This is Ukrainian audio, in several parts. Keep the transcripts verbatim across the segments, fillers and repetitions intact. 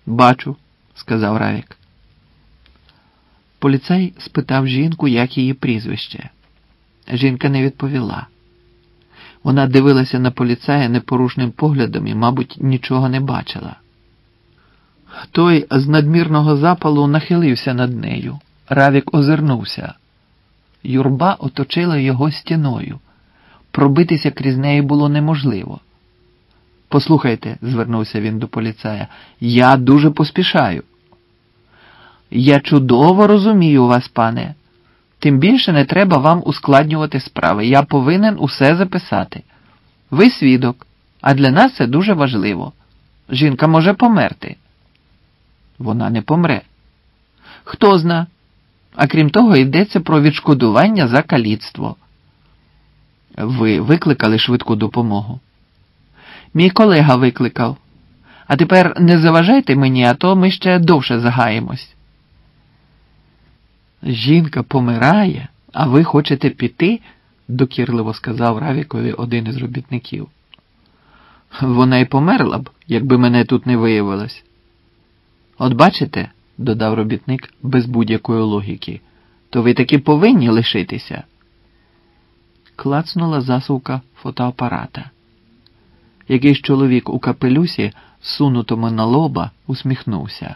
Бачу, сказав Равік. Поліцай спитав жінку, як її прізвище. Жінка не відповіла. Вона дивилася на поліцая непорушним поглядом і, мабуть, нічого не бачила. Той з надмірного запалу нахилився над нею. Равік озирнувся. Юрба оточила його стіною. Пробитися крізь неї було неможливо. «Послухайте», – звернувся він до поліцая, – «я дуже поспішаю». «Я чудово розумію вас, пане. Тим більше не треба вам ускладнювати справи. Я повинен усе записати. Ви свідок, а для нас це дуже важливо. Жінка може померти». «Вона не помре». «Хто зна? А крім того, йдеться про відшкодування за каліцтво». «Ви викликали швидку допомогу?» «Мій колега викликав. А тепер не заважайте мені, а то ми ще довше загаємось». «Жінка помирає, а ви хочете піти?» – докірливо сказав Равікові один із робітників. «Вона й померла б, якби мене тут не виявилось». «От бачите», – додав робітник без будь-якої логіки, – «то ви таки повинні лишитися». Клацнула засувка фотоапарата. Якийсь чоловік у капелюсі, всунутому на лоба, усміхнувся.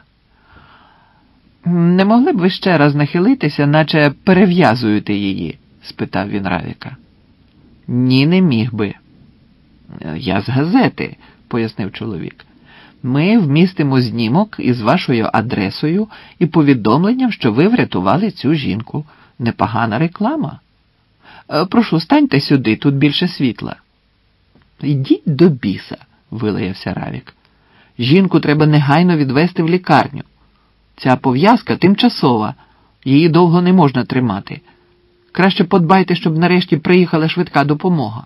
«Не могли б ви ще раз нахилитися, наче перев'язуєте її?» – спитав він Равіка. «Ні, не міг би». «Я з газети», – пояснив чоловік. «Ми вмістимо знімок із вашою адресою і повідомленням, що ви врятували цю жінку. Непогана реклама. Прошу, станьте сюди, тут більше світла». «Йдіть до біса», – вилаявся Равік. «Жінку треба негайно відвезти в лікарню. Ця пов'язка тимчасова, її довго не можна тримати. Краще подбайте, щоб нарешті приїхала швидка допомога».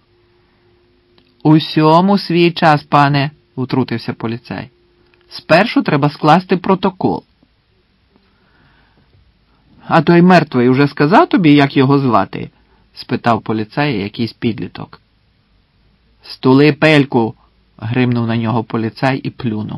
«Усьому свій час, пане», – утрутився поліцай. «Спершу треба скласти протокол». «А той мертвий уже сказав тобі, як його звати?» – спитав поліцай якийсь підліток. «Стули пельку», – гримнув на нього поліцай і плюнув.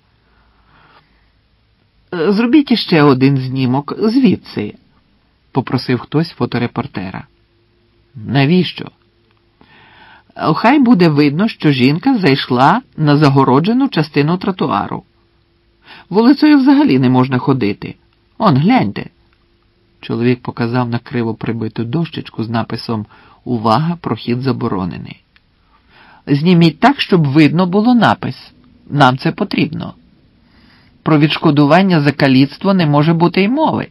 «Зробіть іще один знімок звідси», – попросив хтось фоторепортера. «Навіщо?» «Хай буде видно, що жінка зайшла на загороджену частину тротуару. Вулицею взагалі не можна ходити. Он, гляньте». Чоловік показав на криво прибиту дощечку з написом «Увага, прохід заборонений». «Зніміть так, щоб видно було напис. Нам це потрібно. Про відшкодування за каліцтво не може бути й мови».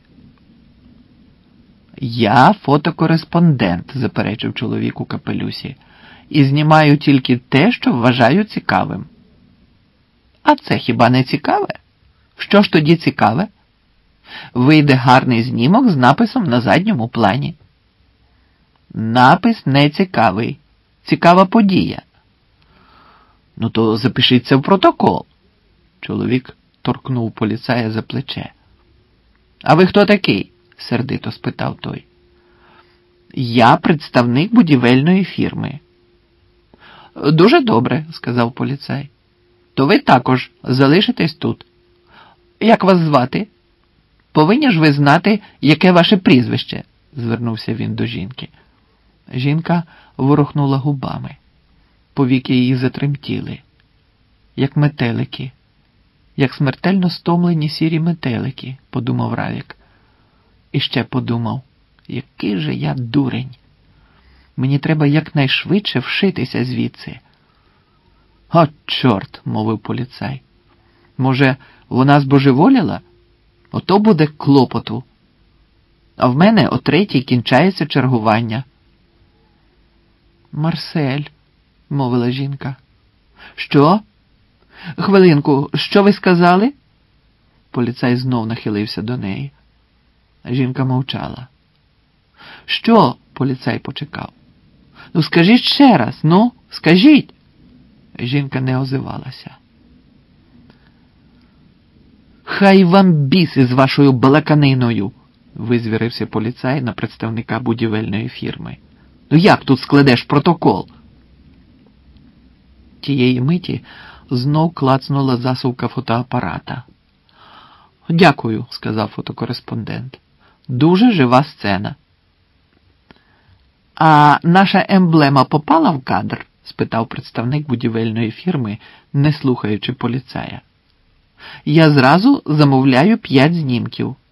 «Я фотокореспондент», – заперечив чоловік у капелюсі, «і знімаю тільки те, що вважаю цікавим». «А це хіба не цікаве? Що ж тоді цікаве? Вийде гарний знімок з написом на задньому плані». «Напис не цікавий. Цікава подія». «Ну то запишіться в протокол». Чоловік торкнув поліцая за плече. «А ви хто такий?» – сердито спитав той. «Я представник будівельної фірми». «Дуже добре», – сказав поліцай. «То ви також залишитесь тут. Як вас звати? Повинні ж ви знати, яке ваше прізвище?» – звернувся він до жінки. Жінка ворухнула губами. Повіки її затремтіли, як метелики, як смертельно стомлені сірі метелики, подумав Равік. І ще подумав, який же я дурень. Мені треба якнайшвидше вшитися звідси. «О, чорт!» – мовив поліцай. «Може, вона збожеволіла? Ото буде клопоту. А в мене о третій кінчається чергування». «Марсель», – мовила жінка. «Що? Хвилинку, що ви сказали?» Поліцай знов нахилився до неї. Жінка мовчала. «Що?» – поліцай почекав. «Ну, скажіть ще раз, ну, скажіть!» Жінка не озивалася. «Хай вам біси з вашою балаканиною!» – визвірився поліцай на представника будівельної фірми. «Ну як тут складеш протокол?» Тієї миті знов клацнула засувка фотоапарата. «Дякую», – сказав фотокореспондент. «Дуже жива сцена». «А наша емблема попала в кадр?» – спитав представник будівельної фірми, не слухаючи поліцая. «Я зразу замовляю п'ять знімків».